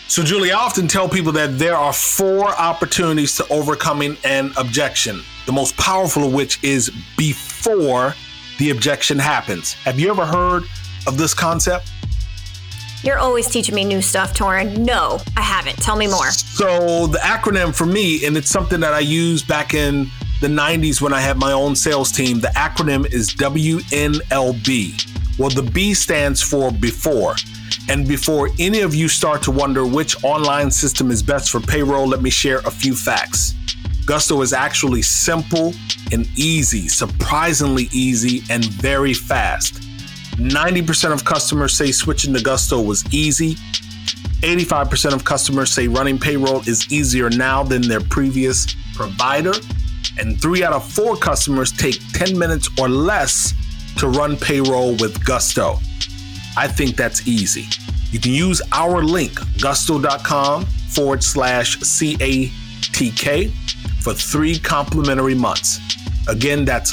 So, Julie, I often tell people that there are 4 opportunities to overcoming an objection, the most powerful of which is before the objection happens. Have you ever heard of this concept? You're always teaching me new stuff, Torin. No, I haven't. Tell me more. So the acronym for me, and it's something that I used back in the 90s when I had my own sales team, the acronym is WNLB. Well, the B stands for before. And before any of you start to wonder which online system is best for payroll, let me share a few facts. Gusto is actually simple and easy, surprisingly easy and very fast. 90% of customers say switching to Gusto was easy. 85% of customers say running payroll is easier now than their previous provider. And 3 out of 4 customers take 10 minutes or less to run payroll with Gusto. I think that's easy. You can use our link, gusto.com/CATK for 3 complimentary months. Again, that's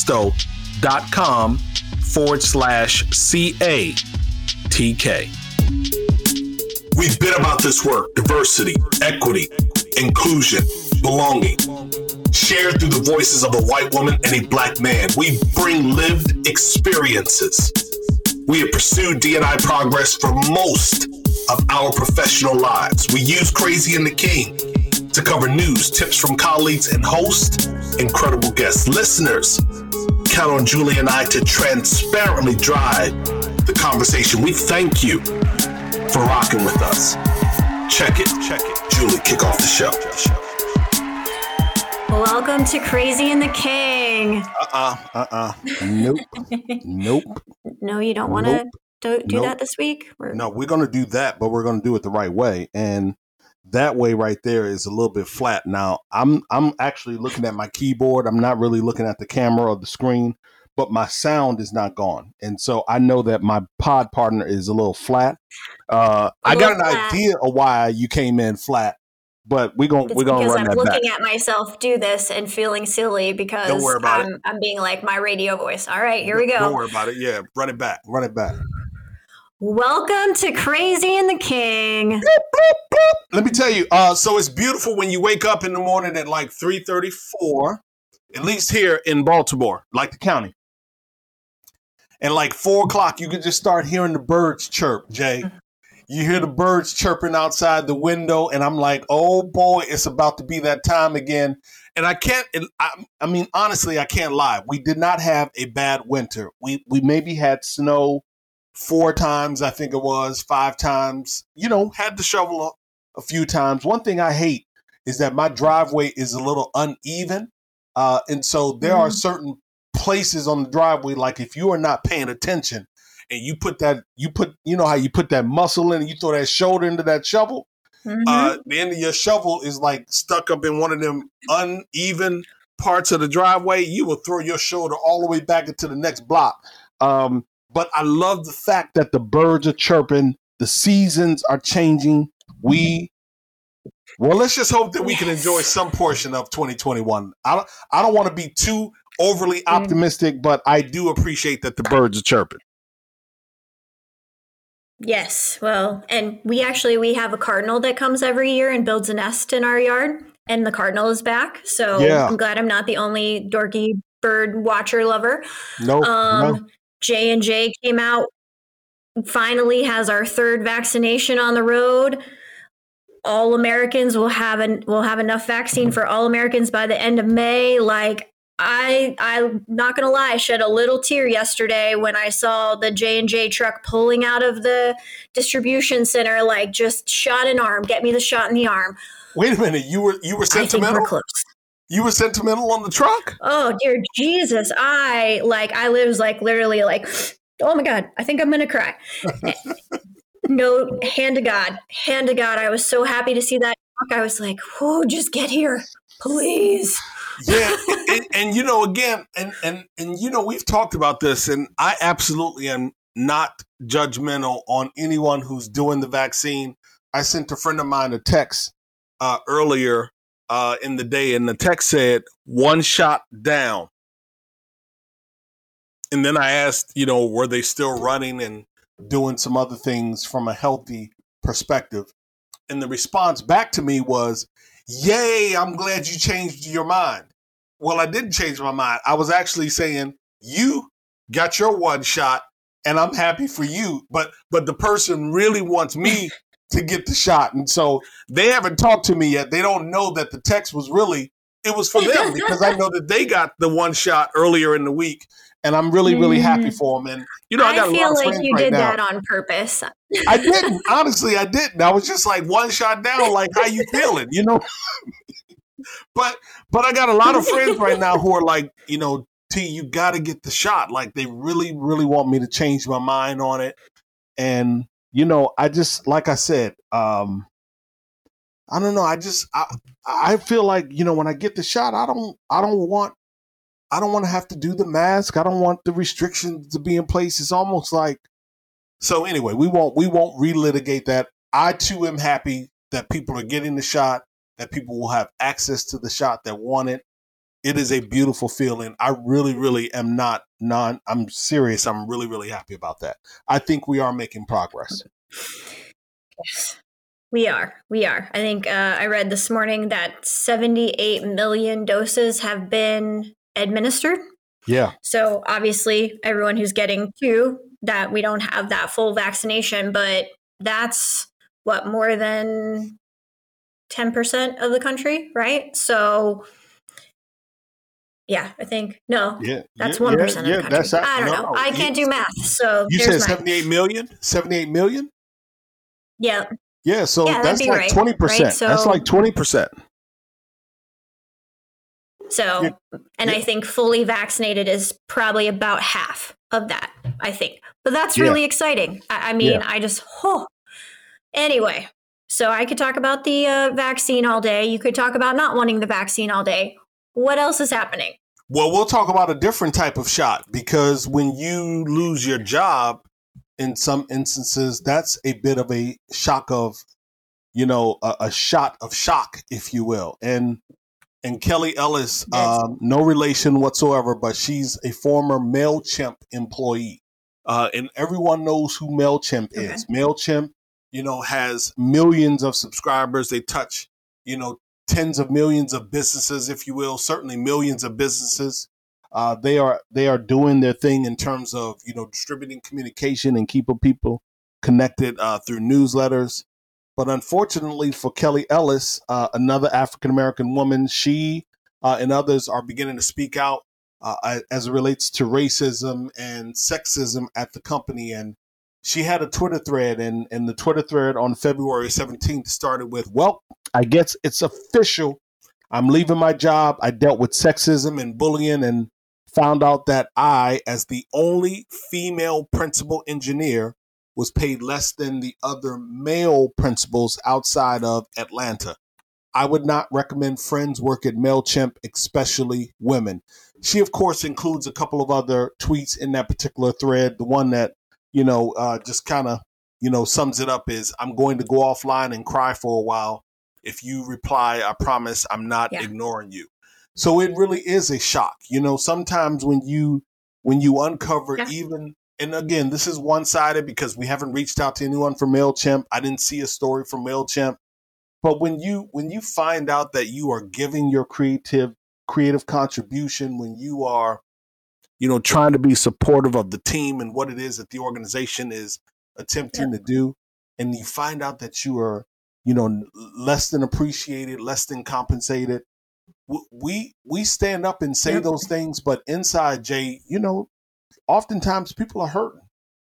gusto.com/CATK. We've been about this work: diversity, equity, inclusion, belonging. Shared through the voices of a white woman and a black man. We bring lived experiences. We have pursued D&I progress for most of our professional lives. We use Crazy and the King to cover news, tips from colleagues, and host incredible guests. Listeners, count on Julie and I to transparently drive the conversation. We thank you for rocking with us. Check it. Julie, kick off the show. Welcome to Crazy and the King. Nope. No, you don't want to do that this week? No, we're going to do that, but we're going to do it the right way. And that way right there is a little bit flat. Now, I'm actually looking at my keyboard. I'm not really looking at the camera or the screen, but my sound is not gone. And so I know that my pod partner is a little flat. I got an idea of why you came in flat. But we're gonna run that back. I'm looking at myself do this and feeling silly because Don't worry about it. I'm being like my radio voice. All right, here we go. Don't worry about it. Yeah, run it back. Welcome to Crazy and the King. Let me tell you, so it's beautiful when you wake up in the morning at like 3:34, at least here in Baltimore, like the county. And like 4 o'clock, you can just start hearing the birds chirp, Jay. You hear the birds chirping outside the window, and I'm like, oh boy, it's about to be that time again. And I mean, honestly, I can't lie. We did not have a bad winter. We maybe had snow 4 times, I think it was, 5 times, had to shovel a few times. One thing I hate is that my driveway is a little uneven. And so there are certain places on the driveway, like if you are not paying attention, and you put how you put that muscle in and you throw that shoulder into that shovel. The end of your shovel is like stuck up in one of them uneven parts of the driveway. You will throw your shoulder all the way back into the next block. But I love the fact that the birds are chirping. The seasons are changing. Let's just hope that we can enjoy some portion of 2021. I don't want to be too overly optimistic, but I do appreciate that the birds are chirping. Yes, well, and we have a cardinal that comes every year and builds a nest in our yard, and the cardinal is back. So yeah. I'm glad I'm not the only dorky bird watcher lover. No. J&J came out, finally has our 3rd vaccination on the road. All Americans will have enough vaccine for all Americans by the end of May. Like, I'm not going to lie, I shed a little tear yesterday when I saw the J&J truck pulling out of the distribution center, like just shot in arm, get me the shot in the arm. Wait a minute, you were sentimental? I think we're close. You were sentimental on the truck? Oh, dear Jesus. I was like literally like, oh my God, I think I'm going to cry. No, hand to God. I was so happy to see that truck. I was like, oh, just get here, please. Yeah, and again, and we've talked about this, and I absolutely am not judgmental on anyone who's doing the vaccine. I sent a friend of mine a text earlier in the day, and the text said, 1 shot down. And then I asked, were they still running and doing some other things from a healthy perspective? And the response back to me was, yay, I'm glad you changed your mind. Well, I didn't change my mind. I was actually saying, you got your one shot and I'm happy for you. But the person really wants me to get the shot. And so they haven't talked to me yet. They don't know that the text was really, it was for them because I know that they got the one shot earlier in the week. And I'm really, really happy for them. And, you know, I got a lot of friends right now. I feel like you did that on purpose. I didn't. Honestly, I didn't. I was just like one shot down, like, how you feeling, you know? But I got a lot of friends right now who are like, you know, T, you got to get the shot. Like, they really, really want me to change my mind on it. And, you know, I just, like I said, I don't know. I feel like, you know, when I get the shot, I don't want to have to do the mask. I don't want the restrictions to be in place. It's almost like, so anyway, we won't relitigate that. I too am happy that people are getting the shot, that people will have access to the shot that want it. It is a beautiful feeling. I really, really am I'm serious. I'm really, really happy about that. I think we are making progress. Yes, we are. I think I read this morning that 78 million doses have been administered. Yeah. So obviously everyone who's getting two, that we don't have that full vaccination, but that's what, more than 10% of the country, right? So yeah, I think, no, that's 1% of the country. I don't know. I can't do math. So you said 78 million? 78 million? Yeah. Yeah, so that's like right, 20%. Right? So, that's like 20%. So, and I think fully vaccinated is probably about half of that, I think. But that's really exciting. I mean, Anyway, so I could talk about the vaccine all day. You could talk about not wanting the vaccine all day. What else is happening? Well, we'll talk about a different type of shot, because when you lose your job, in some instances, that's a bit of a shock of, you know, a shot of shock, if you will. And Kelly Ellis, no relation whatsoever, but she's a former MailChimp employee. And everyone knows who MailChimp is. MailChimp, you know, has millions of subscribers. They touch, you know, tens of millions of businesses, if you will, certainly millions of businesses. They are doing their thing in terms of, you know, distributing communication and keeping people connected through newsletters. But unfortunately for Kelly Ellis, another African-American woman, she and others are beginning to speak out as it relates to racism and sexism at the company. And she had a Twitter thread, and the Twitter thread on February 17th started with, well, I guess it's official. I'm leaving my job. I dealt with sexism and bullying and found out that I, as the only female principal engineer, was paid less than the other male principals outside of Atlanta. I would not recommend friends work at MailChimp, especially women. She, of course, includes a couple of other tweets in that particular thread. The one that, you know, just kind of, you know, sums it up is, I'm going to go offline and cry for a while. If you reply, I promise I'm not ignoring you. So it really is a shock. You know, sometimes when you uncover even, and again, this is one-sided because we haven't reached out to anyone from MailChimp. I didn't see a story from MailChimp. But when you find out that you are giving your creative contribution, when you are, you know, trying to be supportive of the team and what it is that the organization is attempting to do, and you find out that you are, you know, less than appreciated, less than compensated, we stand up and say those things, but inside, Jay, you know, oftentimes people are hurting.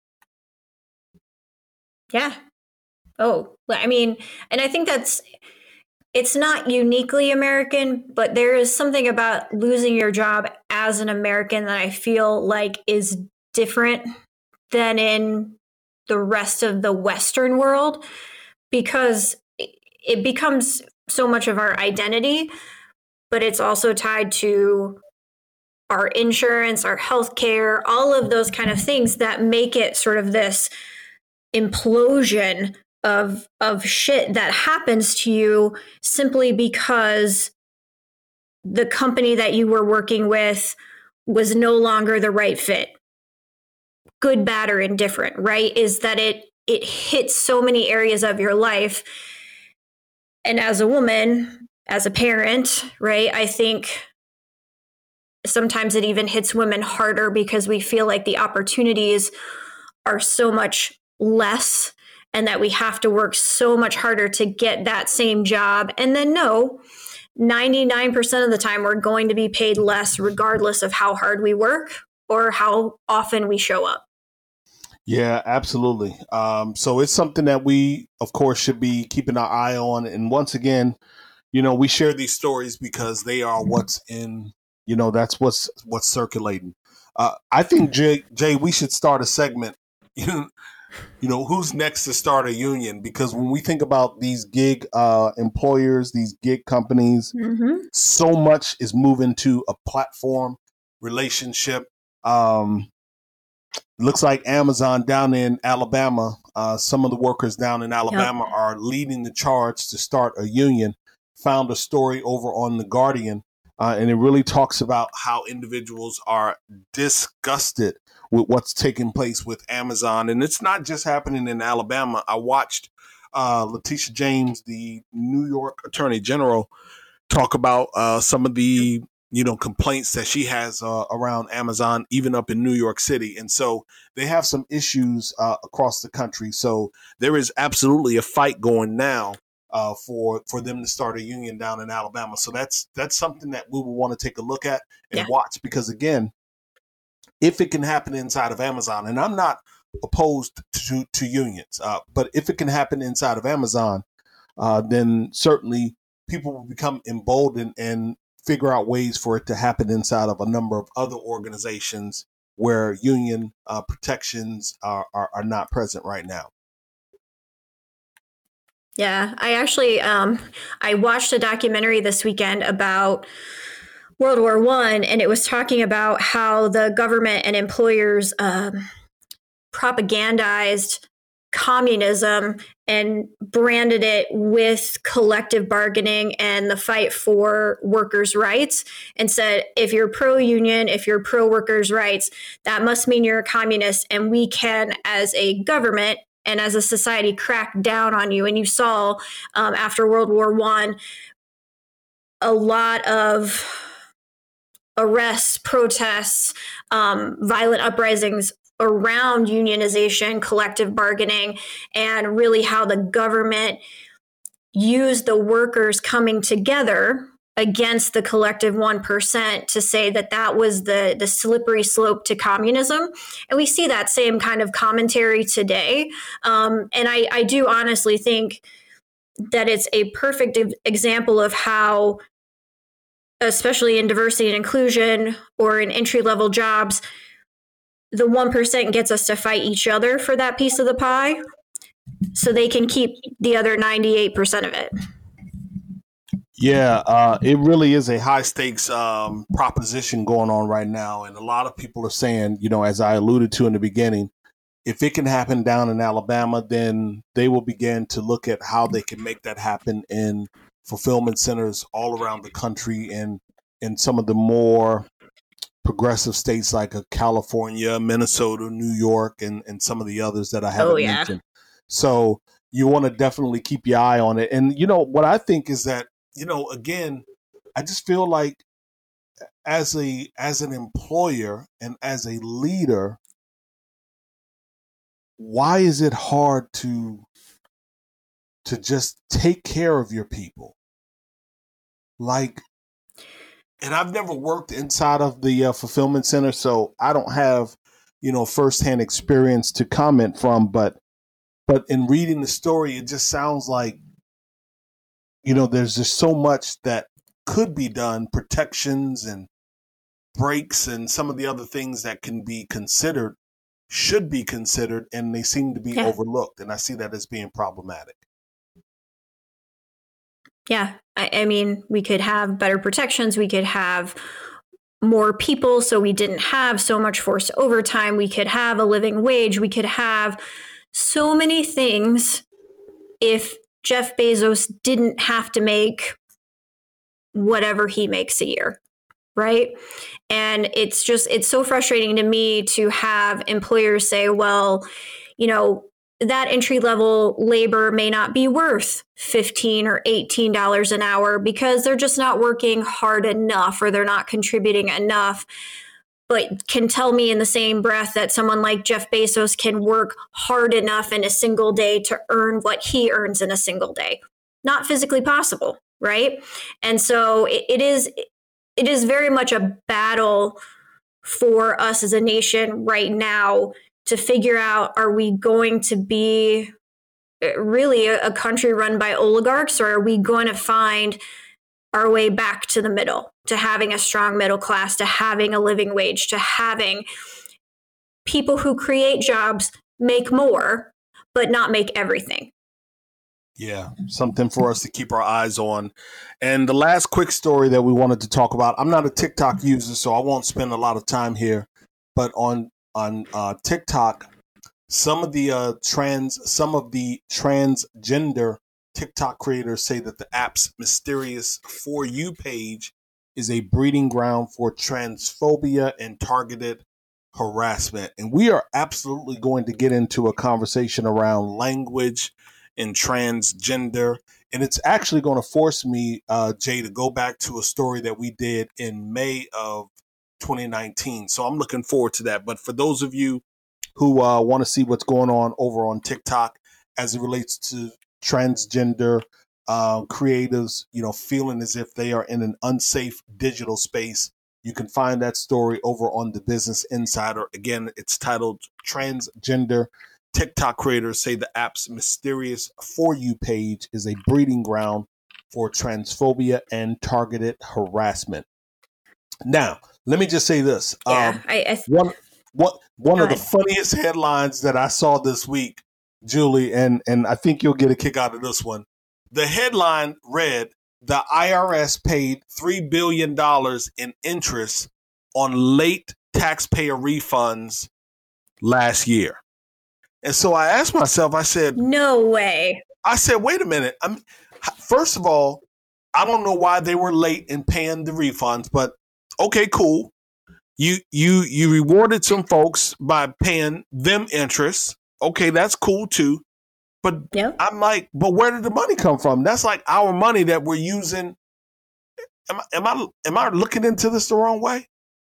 Yeah. Oh, I mean, and I think it's not uniquely American, but there is something about losing your job as an American that I feel like is different than in the rest of the Western world, because it becomes so much of our identity, but it's also tied to our insurance, our healthcare, all of those kind of things that make it sort of this implosion of shit that happens to you simply because the company that you were working with was no longer the right fit. Good, bad, or indifferent, right? Is that it hits so many areas of your life And as a woman, as a parent, right, I think sometimes it even hits women harder because we feel like the opportunities are so much less and that we have to work so much harder to get that same job. And then, no, 99% of the time, we're going to be paid less regardless of how hard we work or how often we show up. Yeah, absolutely. So it's something that we, of course, should be keeping our eye on. And once again, we share these stories because they are what's in, that's what's circulating. I think, Jay, we should start a segment. Who's next to start a union? Because when we think about these gig employers, these gig companies, so much is moving to a platform relationship. Looks like Amazon down in Alabama, some of the workers down in Alabama are leading the charge to start a union. Found a story over on The Guardian, and it really talks about how individuals are disgusted with what's taking place with Amazon. And it's not just happening in Alabama. I watched Letitia James, the New York Attorney General, talk about some of the complaints that she has around Amazon, even up in New York City. And so they have some issues across the country. So there is absolutely a fight going now for them to start a union down in Alabama. So that's something that we will want to take a look at and watch, because again, if it can happen inside of Amazon, and I'm not opposed to unions, but if it can happen inside of Amazon, then certainly people will become emboldened and figure out ways for it to happen inside of a number of other organizations where union protections are not present right now. Yeah, I actually I watched a documentary this weekend about World War I, and it was talking about how the government and employers propagandized communism and branded it with collective bargaining and the fight for workers' rights, and said, if you're pro-union, if you're pro-workers' rights, that must mean you're a communist, and we can, as a government and as a society, crack down on you. And you saw after World War I, a lot of arrests, protests, violent uprisings around unionization, collective bargaining, and really how the government used the workers coming together against the collective 1% to say that was the slippery slope to communism. And we see that same kind of commentary today. And I do honestly think that it's a perfect example of how, especially in diversity and inclusion or in entry-level jobs, the 1% gets us to fight each other for that piece of the pie so they can keep the other 98% of it. Yeah, it really is a high stakes proposition going on right now. And a lot of people are saying, as I alluded to in the beginning, if it can happen down in Alabama, then they will begin to look at how they can make that happen in fulfillment centers all around the country and in some of the more progressive states like California, Minnesota, New York, and some of the others that I haven't mentioned. So you want to definitely keep your eye on it. And, what I think is that, again, I just feel like as an employer and as a leader, why is it hard to just take care of your people? And I've never worked inside of the fulfillment center, so I don't have, firsthand experience to comment from. But in reading the story, it just sounds like, there's just so much that could be done, protections and breaks and some of the other things that can be considered, should be considered, and they seem to be overlooked. And I see that as being problematic. Yeah, I mean, we could have better protections. We could have more people so we didn't have so much forced overtime. We could have a living wage. We could have so many things if Jeff Bezos didn't have to make whatever he makes a year, right? And it's so frustrating to me to have employers say, well, that entry level labor may not be worth $15 or $18 an hour because they're just not working hard enough or they're not contributing enough, but can tell me in the same breath that someone like Jeff Bezos can work hard enough in a single day to earn what he earns in a single day. Not physically possible, right? And so it is very much a battle for us as a nation right now to figure out, are we going to be really a country run by oligarchs, or are we going to find our way back to the middle, to having a strong middle class, to having a living wage, to having people who create jobs make more, but not make everything? Yeah, something for us to keep our eyes on. And the last quick story that we wanted to talk about, I'm not a TikTok user, so I won't spend a lot of time here, but on TikTok, some of the transgender TikTok creators say that the app's mysterious For You page is a breeding ground for transphobia and targeted harassment. And we are absolutely going to get into a conversation around language and transgender. And it's actually going to force me, Jay, to go back to a story that we did in May of 2019. So I'm looking forward to that. But for those of you who want to see what's going on over on TikTok as it relates to transgender creatives, feeling as if they are in an unsafe digital space, you can find that story over on the Business Insider. Again, it's titled Transgender TikTok Creators Say the App's Mysterious For You page is a breeding ground for transphobia and targeted harassment. Now, let me just say this. One of the funniest headlines that I saw this week, Julie, and I think you'll get a kick out of this one. The headline read, "The IRS paid $3 billion in interest on late taxpayer refunds last year." And so I asked myself, I said, no way. I said, wait a minute. First of all, I don't know why they were late in paying the refunds, but okay, cool. You rewarded some folks by paying them interest. Okay, that's cool too. But yep. I'm like, but where did the money come from? That's like our money that we're using. Am I looking into this the wrong way?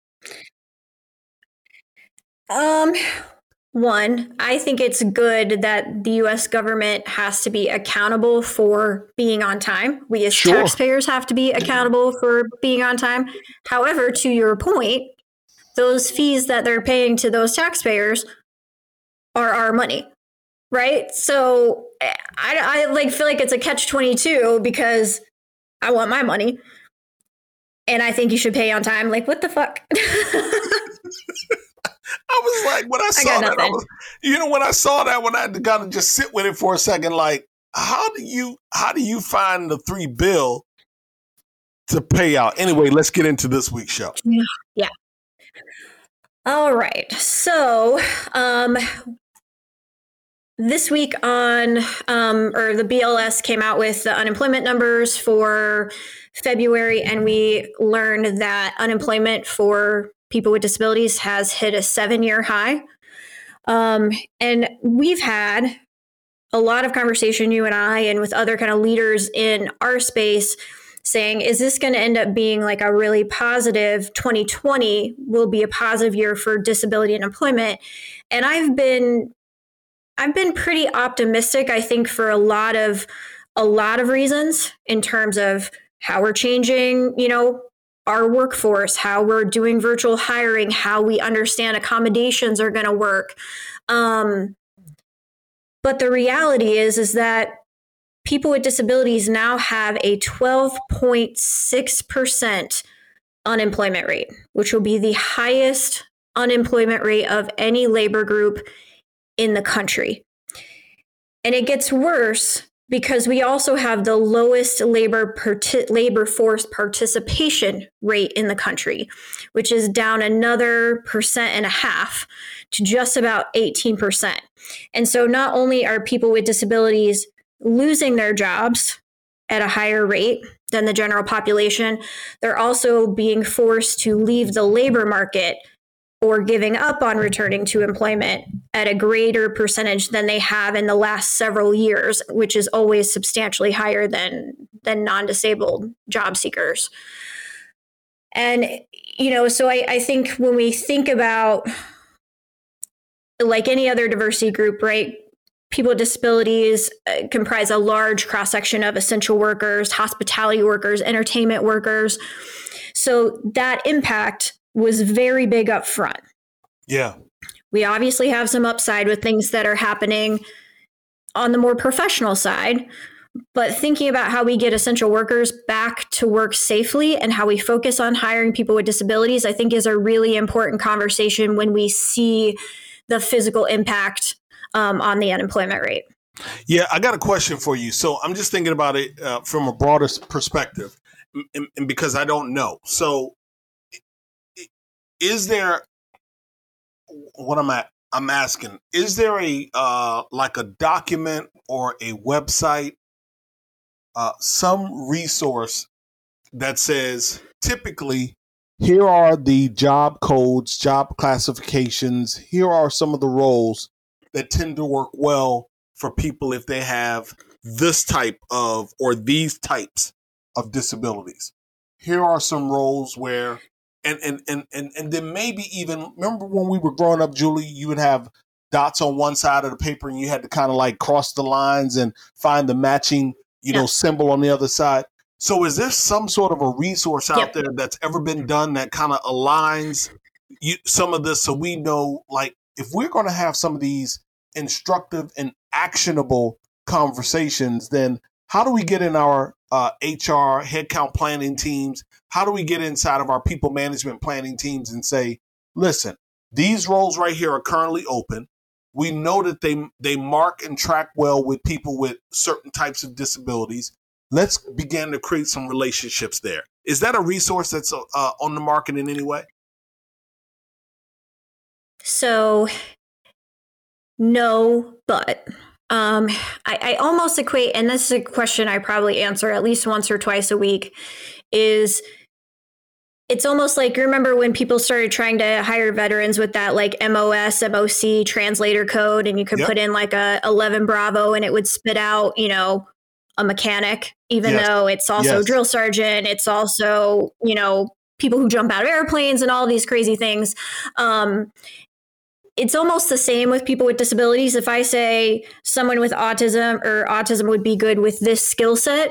One, I think it's good that the U.S. government has to be accountable for being on time. We as taxpayers have to be accountable for being on time. However, to your point, those fees that they're paying to those taxpayers are our money, right? So I feel like it's a catch-22 because I want my money, and I think you should pay on time. Like, what the fuck? I was like, when I saw that, when I saw that, when I had to kind of just sit with it for a second, like, how do you find the $3 billion to pay out? Anyway, let's get into this week's show. Yeah. All right. So, this week the BLS came out with the unemployment numbers for February, and we learned that unemployment for people with disabilities has hit a 7-year high. And we've had a lot of conversation, you and I, and with other kind of leaders in our space, saying, is this going to end up being like a really positive 2020 will be a positive year for disability and employment? And I've been pretty optimistic, I think, for a lot of reasons in terms of how we're changing, our workforce, how we're doing virtual hiring, how we understand accommodations are going to work. But the reality is that people with disabilities now have a 12.6% unemployment rate, which will be the highest unemployment rate of any labor group in the country. And it gets worse because we also have the lowest labor force participation rate in the country, which is down another 1.5% to just about 18%. And so not only are people with disabilities losing their jobs at a higher rate than the general population, they're also being forced to leave the labor market or giving up on returning to employment at a greater percentage than they have in the last several years, which is always substantially higher than non-disabled job seekers. And, so I think when we think about, like any other diversity group, right, people with disabilities comprise a large cross-section of essential workers, hospitality workers, entertainment workers. So that impact was very big up front. Yeah. We obviously have some upside with things that are happening on the more professional side, but thinking about how we get essential workers back to work safely and how we focus on hiring people with disabilities, I think is a really important conversation when we see the physical impact on the unemployment rate. Yeah, I got a question for you. So I'm just thinking about it from a broader perspective, and because I don't know. So is there, what I'm asking, is there a like a document or a website, some resource that says typically Here are the job codes, job classifications. Here are some of the roles that tend to work well for people if they have this type of or these types of disabilities? Here are some roles where, and then maybe even, remember when we were growing up, Julie, you would have dots on one side of the paper and you had to kind of like cross the lines and find the matching, symbol on the other side. So is there some sort of a resource out there that's ever been done that kind of aligns some of this, so we know, like, if we're going to have some of these instructive and actionable conversations, then how do we get in our HR headcount planning teams? How do we get inside of our people management planning teams and say, listen, these roles right here are currently open. We know that they mark and track well with people with certain types of disabilities. Let's begin to create some relationships there. Is that a resource that's on the market in any way? So, no, but I almost equate, and this is a question I probably answer at least once or twice a week, is it's almost like, you remember when people started trying to hire veterans with that like MOS, MOC translator code, and you could put in like a 11 Bravo and it would spit out, a mechanic, even though it's also drill sergeant, it's also, people who jump out of airplanes and all these crazy things. It's almost the same with people with disabilities. If I say someone with autism or autism would be good with this skill set,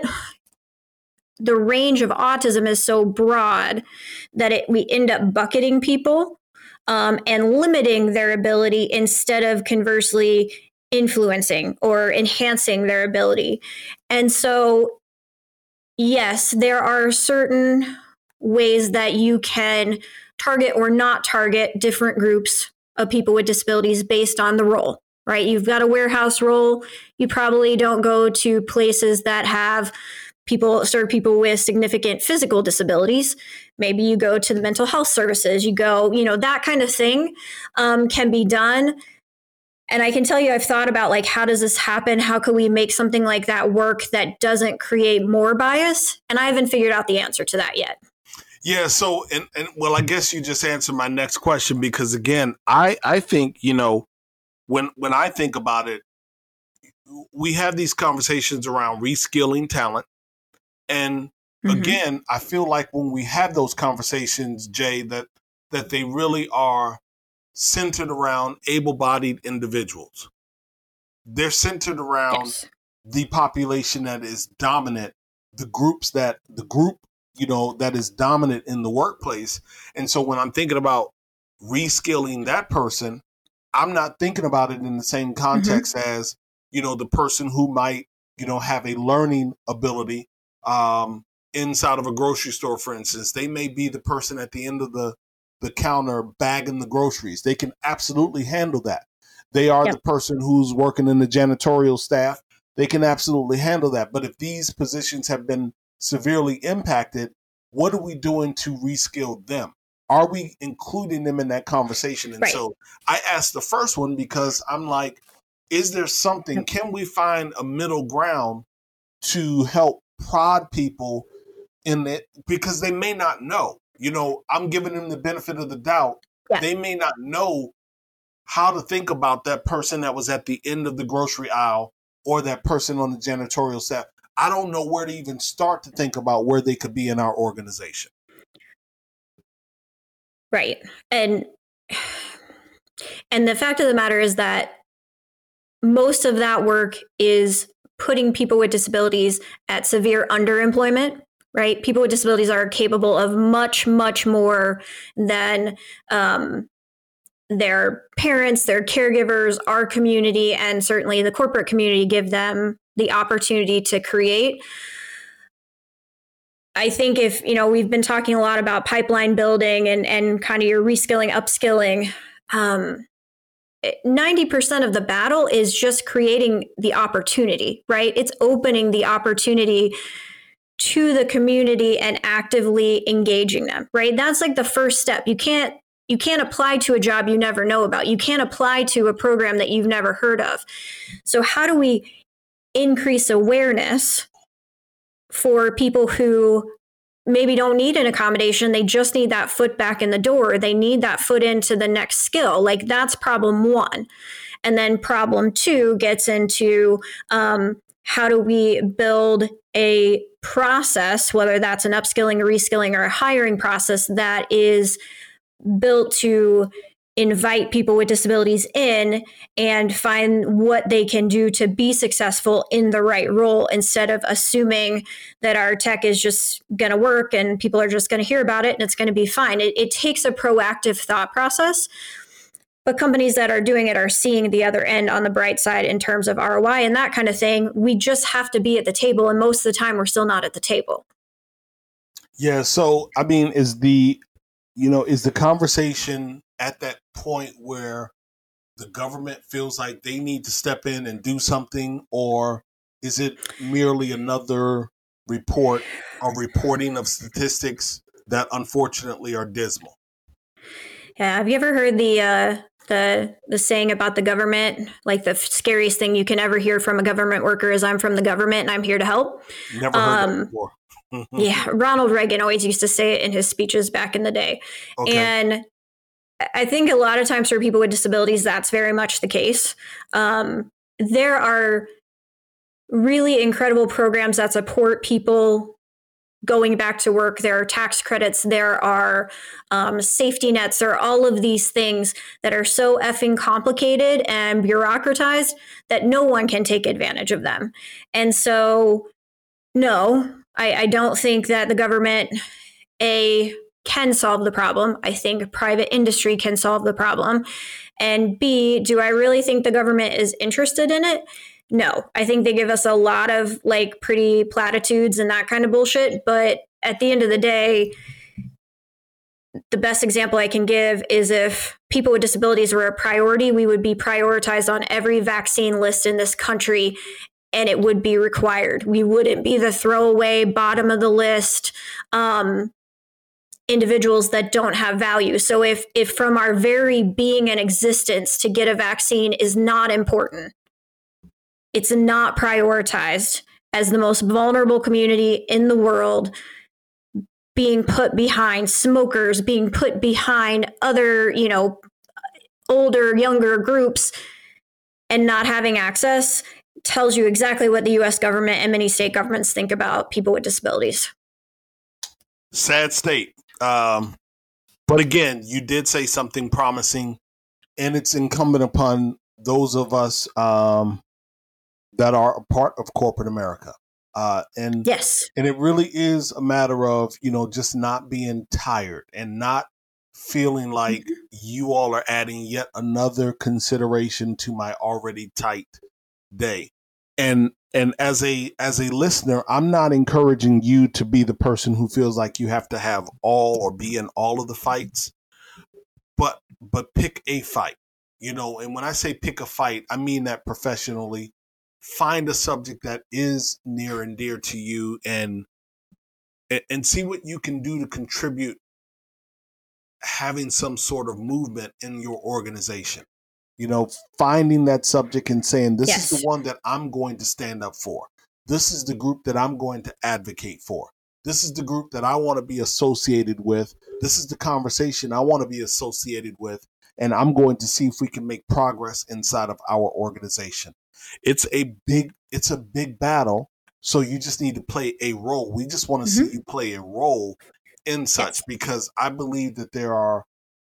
the range of autism is so broad that we end up bucketing people and limiting their ability instead of conversely influencing or enhancing their ability. And so, yes, there are certain ways that you can target or not target different groups of people with disabilities based on the role, right? You've got a warehouse role. You probably don't go to places that have serve people with significant physical disabilities. Maybe you go to the mental health services, you go, that kind of thing can be done. And I can tell you, I've thought about like, how does this happen? How can we make something like that work that doesn't create more bias? And I haven't figured out the answer to that yet. Yeah. So, and well, I guess you just answered my next question, because again, I think, when I think about it, we have these conversations around reskilling talent. And again, I feel like when we have those conversations, Jay, that they really are centered around able-bodied individuals. They're centered around the population that is dominant, the group, that is dominant in the workplace. And so when I'm thinking about reskilling that person, I'm not thinking about it in the same context as, the person who might, have a learning ability inside of a grocery store, for instance. They may be the person at the end of the counter bagging the groceries. They can absolutely handle that. They are the person who's working in the janitorial staff. They can absolutely handle that. But if these positions have been severely impacted, what are we doing to reskill them? Are we including them in that conversation? And so I asked the first one because I'm like, is there something, can we find a middle ground to help prod people in it? Because they may not know. I'm giving them the benefit of the doubt Yeah. They may not know how to think about that person that was at the end of the grocery aisle or that person on the janitorial staff. I don't know where to even start to think about where they could be in our organization. Right. And the fact of the matter is that most of that work is putting people with disabilities at severe underemployment, right? People with disabilities are capable of much, much more than their parents, their caregivers, our community, and certainly the corporate community give them the opportunity to create. I think if, we've been talking a lot about pipeline building and kind of your reskilling, upskilling, 90% of the battle is just creating the opportunity, right? It's opening the opportunity to the community and actively engaging them, right? That's like the first step. You can't apply to a job you never know about. You can't apply to a program that you've never heard of. So how do we increase awareness for people who maybe don't need an accommodation? They just need that foot back in the door. They need that foot into the next skill. Like, that's problem one. And then problem two gets into how do we build a process, whether that's an upskilling, a reskilling, or a hiring process that is built to invite people with disabilities in and find what they can do to be successful in the right role, instead of assuming that our tech is just going to work and people are just going to hear about it and it's going to be fine. It takes a proactive thought process, but companies that are doing it are seeing the other end on the bright side in terms of ROI and that kind of thing. We just have to be at the table, and most of the time we're still not at the table. Yeah. So, I mean, is the conversation at that point where the government feels like they need to step in and do something, or is it merely another reporting of statistics that unfortunately are dismal? Yeah. Have you ever heard the saying about the government? Like, the scariest thing you can ever hear from a government worker is, "I'm from the government and I'm here to help." Never heard that before. Yeah, Ronald Reagan always used to say it in his speeches back in the day. Okay. And I think a lot of times for people with disabilities, that's very much the case. There are really incredible programs that support people going back to work. There are tax credits. There are safety nets. There are all of these things that are so effing complicated and bureaucratized that no one can take advantage of them. And so, no, I don't think that the government, can solve the problem. I think private industry can solve the problem. And B, do I really think the government is interested in it? No. I think they give us a lot of pretty platitudes and that kind of bullshit. But at the end of the day, the best example I can give is, if people with disabilities were a priority, we would be prioritized on every vaccine list in this country, and it would be required. We wouldn't be the throwaway bottom of the list individuals that don't have value. So if from our very being and existence to get a vaccine is not important, it's not prioritized as the most vulnerable community in the world, being put behind smokers, being put behind other, older, younger groups, and not having access, tells you exactly what the U.S. government and many state governments think about people with disabilities. Sad state. But again, you did say something promising, and it's incumbent upon those of us that are a part of corporate America. And yes, and it really is a matter of, just not being tired and not feeling like you all are adding yet another consideration to my already tight day. And as a listener, I'm not encouraging you to be the person who feels like you have to have all or be in all of the fights, but pick a fight, and when I say pick a fight, I mean that professionally. Find a subject that is near and dear to you, and see what you can do to contribute having some sort of movement in your organization. Finding that subject and saying, this is the one that I'm going to stand up for. This is the group that I'm going to advocate for. This is the group that I want to be associated with. This is the conversation I want to be associated with. And I'm going to see if we can make progress inside of our organization. It's a big battle. So you just need to play a role. We just want to see you play a role in such, because I believe that there are,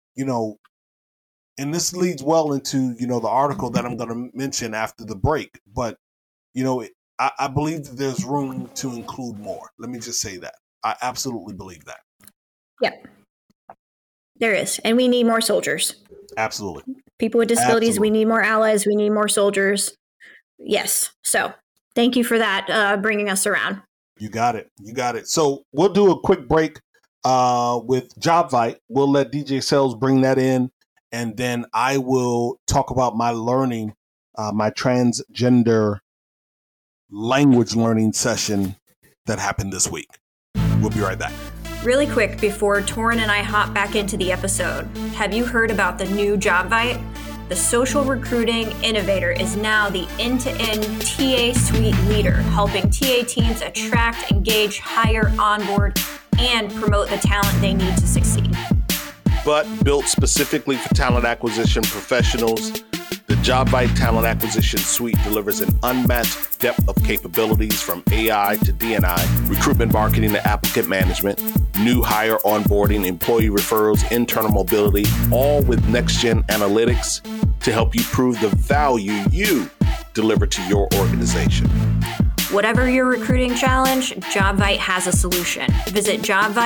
and this leads well into, the article that I'm going to mention after the break. But, I believe that there's room to include more. Let me just say that. I absolutely believe that. Yep. There is. And we need more soldiers. Absolutely. People with disabilities, we need more allies. We need more soldiers. Yes. So thank you for that, bringing us around. You got it. So we'll do a quick break with JobVite. We'll let DJ Sales bring that in. And then I will talk about my learning, my transgender language learning session that happened this week. We'll be right back. Really quick before Torin and I hop back into the episode, have you heard about the new JobVite? The social recruiting innovator is now the end-to-end TA suite leader, helping TA teams attract, engage, hire, onboard, and promote the talent they need to succeed. But built specifically for talent acquisition professionals, the JobVite Talent Acquisition Suite delivers an unmatched depth of capabilities from AI to D&I, recruitment marketing to applicant management, new hire onboarding, employee referrals, internal mobility, all with next-gen analytics to help you prove the value you deliver to your organization. Whatever your recruiting challenge, JobVite has a solution. Visit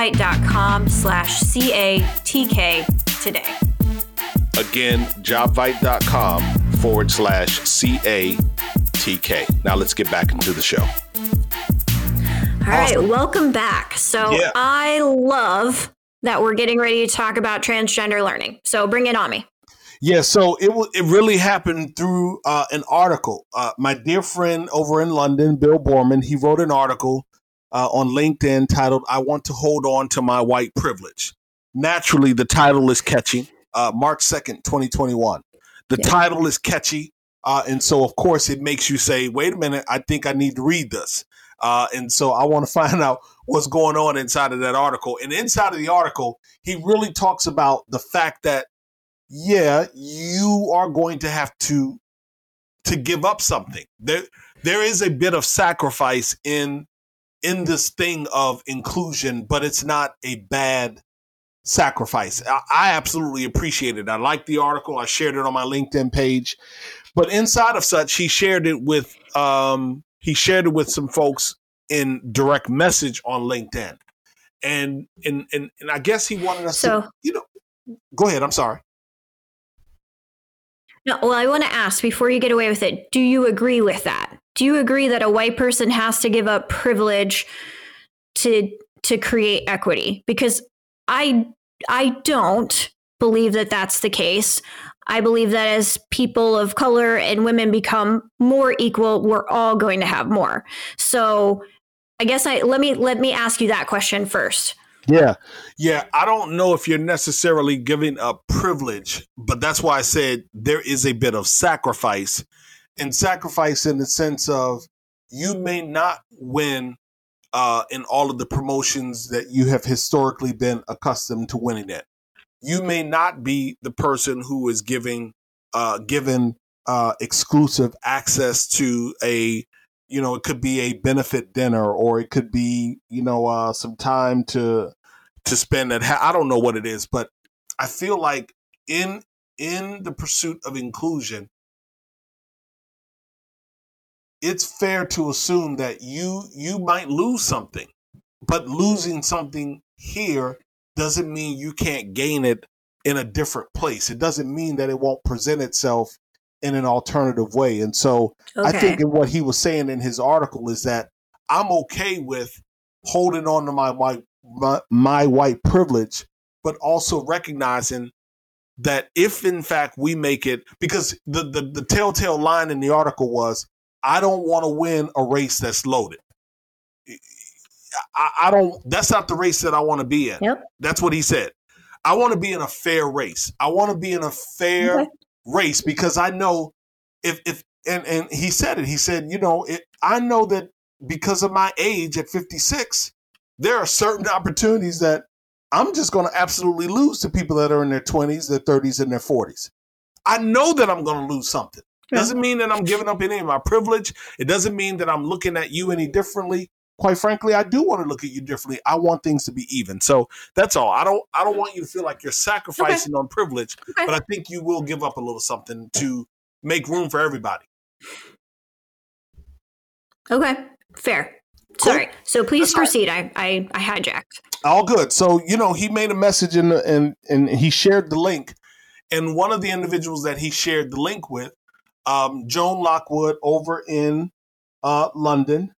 jobvite.com/CATK today. Again, jobvite.com/CATK. Now let's get back into the show. All right, welcome back. So I love that we're getting ready to talk about transgender learning. So bring it on me. Yeah, so it really happened through an article. My dear friend over in London, Bill Borman, he wrote an article on LinkedIn titled, "I Want to Hold On to My White Privilege." Naturally, the title is catchy. March 2nd, 2021. The title is catchy. And so, of course, it makes you say, wait a minute, I think I need to read this. And so I want to find out what's going on inside of that article. And inside of the article, he really talks about the fact that, you are going to have to give up something. There is a bit of sacrifice in this thing of inclusion, but it's not a bad sacrifice. I absolutely appreciate it. I like the article. I shared it on my LinkedIn page. But inside of such, he shared it with some folks in direct message on LinkedIn. And I guess he wanted us to, go ahead. I'm sorry. No, well, I want to ask before you get away with it, do you agree with that? Do you agree that a white person has to give up privilege to create equity? Because I don't believe that that's the case. I believe that as people of color and women become more equal, we're all going to have more. So I guess let me ask you that question first. Yeah. I don't know if you're necessarily giving up privilege, but that's why I said there is a bit of sacrifice, and sacrifice in the sense of you may not win in all of the promotions that you have historically been accustomed to winning at. You may not be the person who is given exclusive access to it could be a benefit dinner, or it could be, some time to spend at. I don't know what it is, but I feel like in the pursuit of inclusion, it's fair to assume that you might lose something, but losing something here doesn't mean you can't gain it in a different place. It doesn't mean that it won't present itself in an alternative way. And so I think in what he was saying in his article is that I'm okay with holding on to my white privilege, but also recognizing that if in fact we make it, because the telltale line in the article was, I don't want to win a race that's loaded. I don't, that's not the race that I want to be in. Yep. That's what he said. I want to be in a fair race. I want to be in a fair race, because I know and he said it, he said, I know that because of my age at 56, there are certain opportunities that I'm just going to absolutely lose to people that are in their 20s, their 30s, and their 40s. I know that I'm going to lose something. Doesn't mean that I'm giving up any of my privilege. It doesn't mean that I'm looking at you any differently. Quite frankly, I do want to look at you differently. I want things to be even. So that's all. I don't want you to feel like you're sacrificing on privilege, but I think you will give up a little something to make room for everybody. Okay, fair. Cool. Sorry. So please proceed. I hijacked. All good. So, he made a message and he shared the link. And one of the individuals that he shared the link with, Joan Lockwood over in London,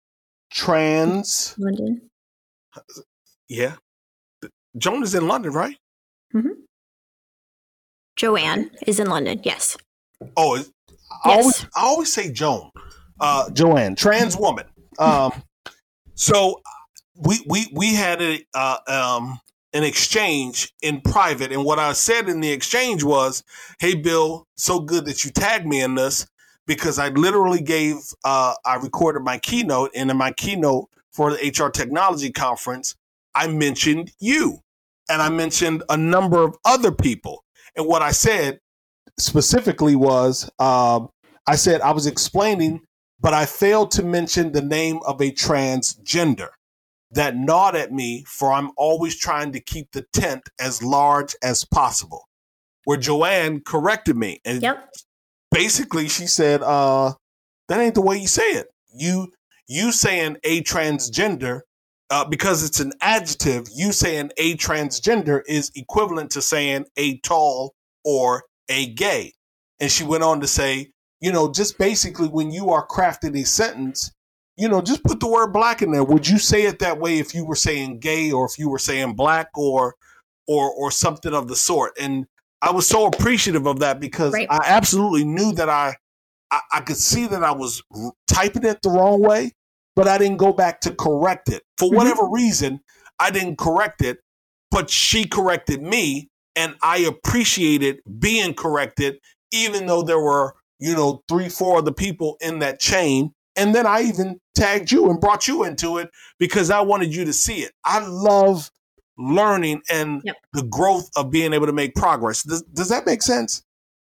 London. Yeah. Joan is in London, right? Mm-hmm. Joanne is in London, yes. Oh, yes. I always say Joan. Joanne, trans woman. So we had an exchange in private, and what I said in the exchange was, "Hey, Bill, so good that you tagged me in this because I literally I recorded my keynote, and in my keynote for the HR Technology Conference, I mentioned you, and I mentioned a number of other people, and what I said specifically was, I said I was explaining." But I failed to mention the name of a transgender that gnawed at me, for I'm always trying to keep the tent as large as possible. Where Joanne corrected me. And basically she said, that ain't the way you say it. You saying a transgender, because it's an adjective, you saying a transgender is equivalent to saying a tall or a gay. And she went on to say, just basically when you are crafting a sentence, just put the word black in there. Would you say it that way if you were saying gay or if you were saying black or something of the sort? And I was so appreciative of that because I absolutely knew that I could see that I was typing it the wrong way, but I didn't go back to correct it. For whatever reason, I didn't correct it, but she corrected me, and I appreciated being corrected, even though there were 3-4 other people in that chain. And then I even tagged you and brought you into it because I wanted you to see it. I love learning and the growth of being able to make progress. Does that make sense?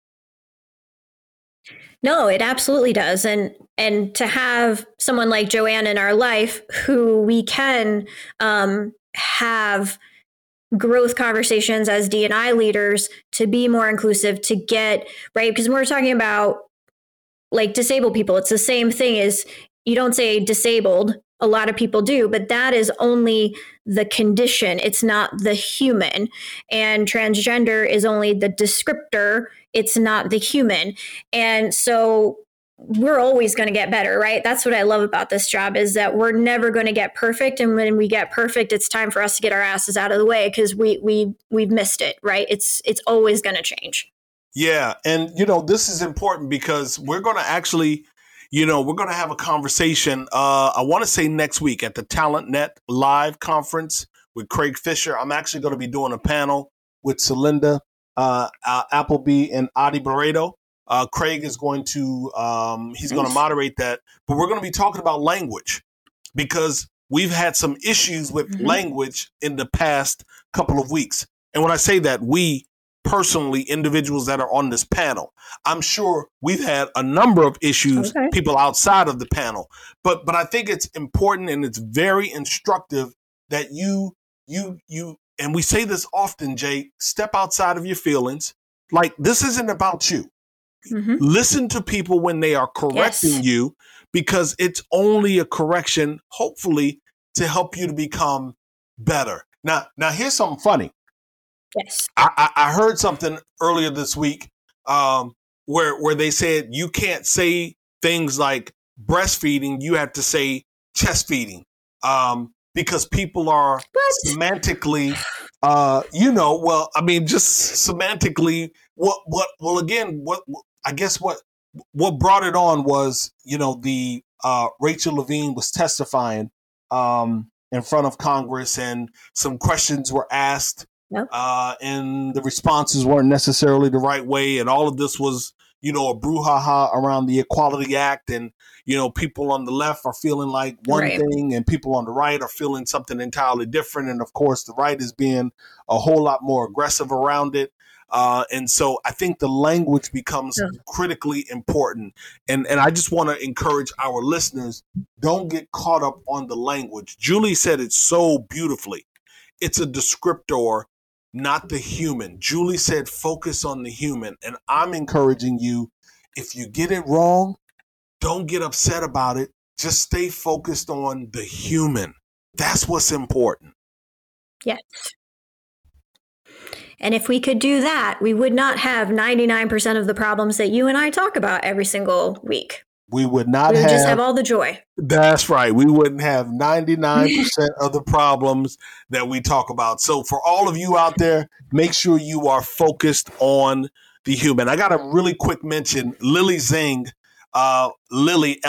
No, it absolutely does. And to have someone like Joanne in our life who we can have growth conversations as D&I leaders to be more inclusive, to get right, because when we're talking about like disabled people, it's the same thing as you don't say disabled. A lot of people do, but that is only the condition. It's not the human. And transgender is only the descriptor. It's not the human. And so we're always going to get better, right? That's what I love about this job, is that we're never going to get perfect. And when we get perfect, it's time for us to get our asses out of the way because we've missed it, right? It's always going to change. Yeah. And, this is important because we're going to actually, we're going to have a conversation, I want to say next week at the TalentNet Live conference with Craig Fisher. I'm actually going to be doing a panel with Celinda Appleby and Adi Barreto. Craig is going to, he's going to moderate that, but we're going to be talking about language because we've had some issues with language in the past couple of weeks. And when I say that, we personally, individuals that are on this panel, I'm sure we've had a number of issues, people outside of the panel, but I think it's important and it's very instructive that you, and we say this often, Jay, step outside of your feelings. Like, this isn't about you. Listen to people when they are correcting you, because it's only a correction, hopefully, to help you to become better. Now here's something funny. Yes. I heard something earlier this week where they said you can't say things like breastfeeding, you have to say chest feeding because people are semantically, just semantically, what brought it on was, the Rachel Levine was testifying in front of Congress, and some questions were asked. And the responses weren't necessarily the right way. And all of this was, a brouhaha around the Equality Act, and people on the left are feeling like one Right. thing and people on the right are feeling something entirely different, and of course the right is being a whole lot more aggressive around it. And so I think the language becomes critically important. And I just want to encourage our listeners, don't get caught up on the language. Julie said it so beautifully. It's a descriptor, not the human. Julie said focus on the human. And I'm encouraging you, if you get it wrong, don't get upset about it. Just stay focused on the human. That's what's important. Yes. And if we could do that, we would not have 99% of the problems that you and I talk about every single week. We would not We would just have all the joy. That's right. We wouldn't have 99% of the problems that we talk about. So for all of you out there, make sure you are focused on the human. I got a really quick mention. Lilly Zing, Lilly,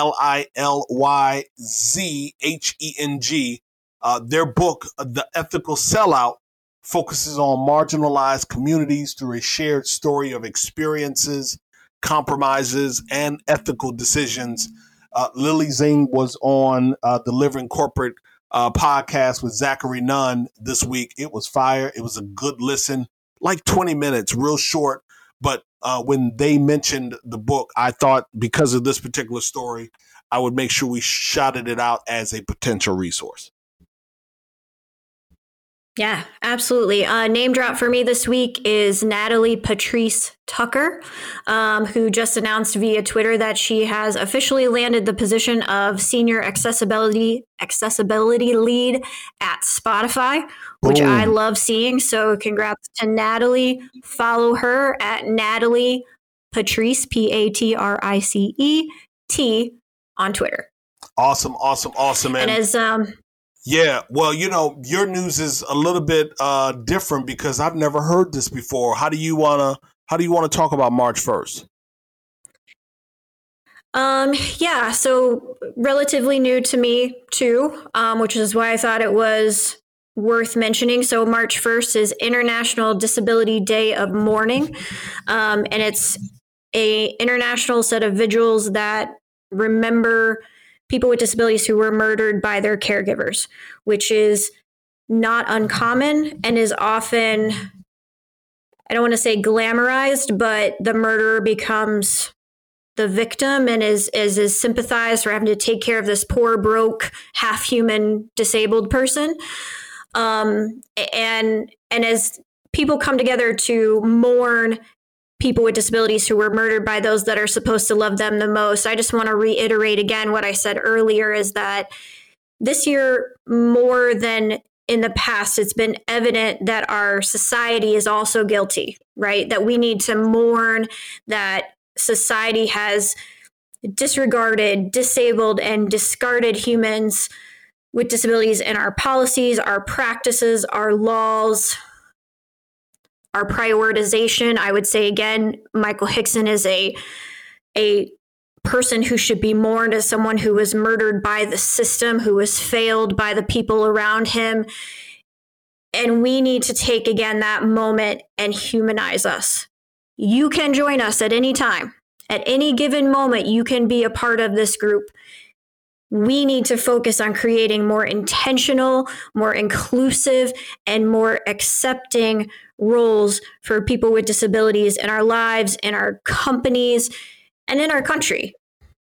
Lilyzheng, their book, The Ethical Sellout, focuses on marginalized communities through a shared story of experiences, compromises, and ethical decisions. Lilly Zing was on the Living Corporate podcast with Zachary Nunn this week. It was fire. It was a good listen, like 20 minutes, real short. But when they mentioned the book, I thought because of this particular story, I would make sure we shouted it out as a potential resource. Yeah, absolutely. Name drop for me this week is Natalie Patrice Tucker, who just announced via Twitter that she has officially landed the position of senior accessibility lead at Spotify, which I love seeing. So congrats to Natalie. Follow her at Natalie Patrice, PATRICET on Twitter. Awesome. And as yeah, well, your news is a little bit different because I've never heard this before. How do you wanna talk about March 1st? Yeah, so relatively new to me too, which is why I thought it was worth mentioning. So March 1st is International Disability Day of Mourning, and it's a international set of vigils that remember people with disabilities who were murdered by their caregivers, which is not uncommon and is often, I don't want to say glamorized, but the murderer becomes the victim and is sympathized for having to take care of this poor, broke, half human, disabled person. And as people come together to mourn people with disabilities who were murdered by those that are supposed to love them the most, I just want to reiterate again what I said earlier is that this year, more than in the past, it's been evident that our society is also guilty, right? That we need to mourn that society has disregarded, disabled, and discarded humans with disabilities in our policies, our practices, our laws, our prioritization. I would say again, Michael Hickson is a person who should be mourned as someone who was murdered by the system, who was failed by the people around him. And we need to take again that moment and humanize us. You can join us at any time. At any given moment, you can be a part of this group. We need to focus on creating more intentional, more inclusive, and more accepting roles for people with disabilities in our lives, in our companies, and in our country.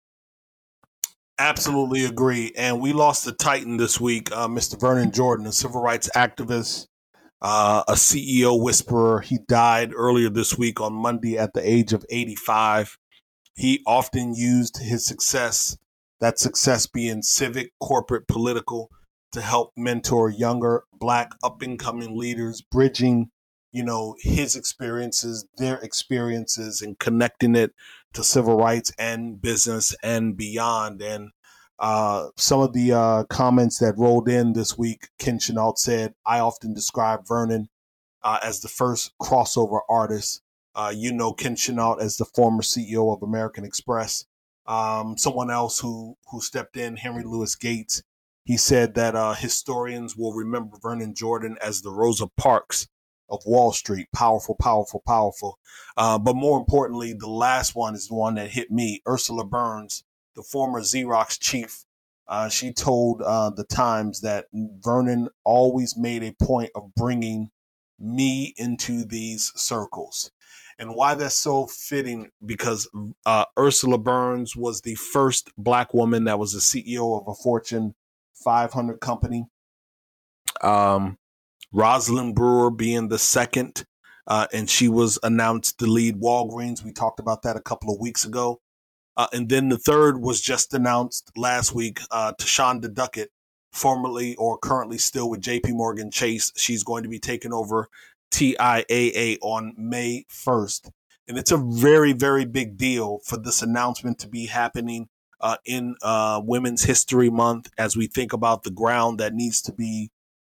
Absolutely agree. And we lost a titan this week, Mr. Vernon Jordan, a civil rights activist, a CEO whisperer. He died earlier this week on Monday at the age of 85. He often used his success, that success being civic, corporate, political, to help mentor younger Black up-and-coming leaders, bridging, his experiences, their experiences, and connecting it to civil rights and business and beyond. And some of the comments that rolled in this week, Ken Chenault said, I often describe Vernon as the first crossover artist. Ken Chenault as the former CEO of American Express. Someone else who stepped in, Henry Louis Gates, he said that historians will remember Vernon Jordan as the Rosa Parks of Wall Street. Powerful, powerful, powerful. But more importantly, the last one is the one that hit me. Ursula Burns, the former Xerox chief. She told the Times that Vernon always made a point of bringing me into these circles. And why that's so fitting, because Ursula Burns was the first Black woman that was the CEO of a Fortune 500 company. Rosalind Brewer being the second, and she was announced to lead Walgreens. We talked about that a couple of weeks ago. And then the third was just announced last week, Tashonda Duckett, formerly or currently still with JP Morgan Chase. She's going to be taking over TIAA on May 1st. And it's a very, very big deal for this announcement to be happening in Women's History Month, as we think about the ground that needs to be,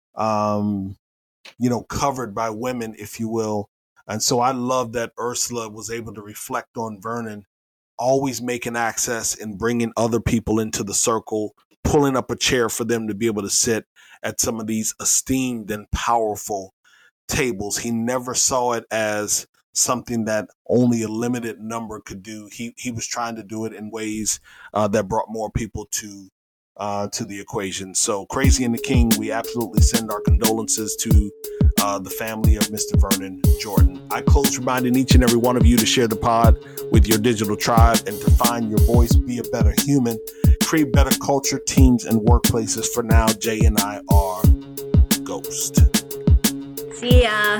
covered by women, if you will. And so I love that Ursula was able to reflect on Vernon, always making access and bringing other people into the circle, pulling up a chair for them to be able to sit at some of these esteemed and powerful tables. He never saw it as something that only a limited number could do. He was trying to do it in ways that brought more people to the equation. So Crazy and the King, we absolutely send our condolences to the family of Mr. Vernon Jordan. I close reminding each and every one of you to share the pod with your digital tribe and to find your voice, be a better human, create better culture, teams, and workplaces. For now, Jay and I are Ghost. See ya.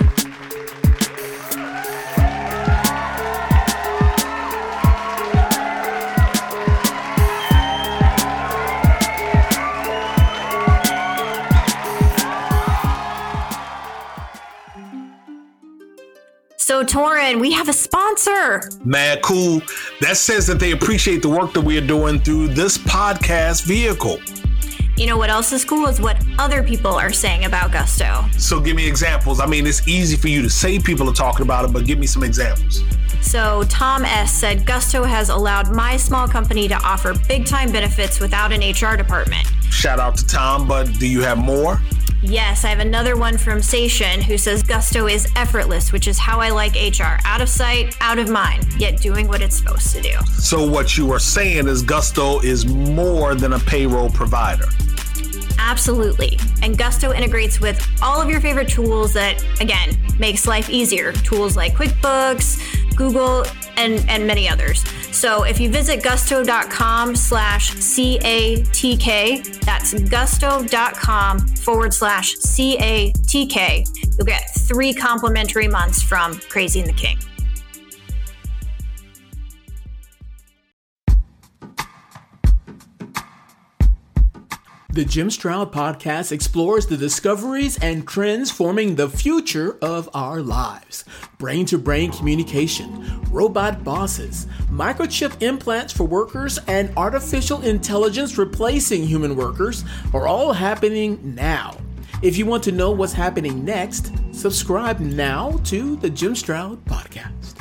So, Torin, we have a sponsor. Man, cool. That says that they appreciate the work that we are doing through this podcast vehicle. You know what else is cool is what other people are saying about Gusto. So give me examples. I mean, it's easy for you to say people are talking about it, but give me some examples. So Tom S. said, Gusto has allowed my small company to offer big-time benefits without an HR department. Shout out to Tom, but do you have more? Yes, I have another one from Sation who says Gusto is effortless, which is how I like HR. Out of sight, out of mind, yet doing what it's supposed to do. So what you are saying is Gusto is more than a payroll provider. Absolutely. And Gusto integrates with all of your favorite tools that, again, makes life easier. Tools like QuickBooks, Google, and many others. So if you visit gusto.com/CATK, that's gusto.com/CATK, you'll get 3 complimentary months from Crazy and the King. The Jim Stroud Podcast explores the discoveries and trends forming the future of our lives. Brain-to-brain communication, robot bosses, microchip implants for workers, and artificial intelligence replacing human workers are all happening now. If you want to know what's happening next, subscribe now to the Jim Stroud Podcast.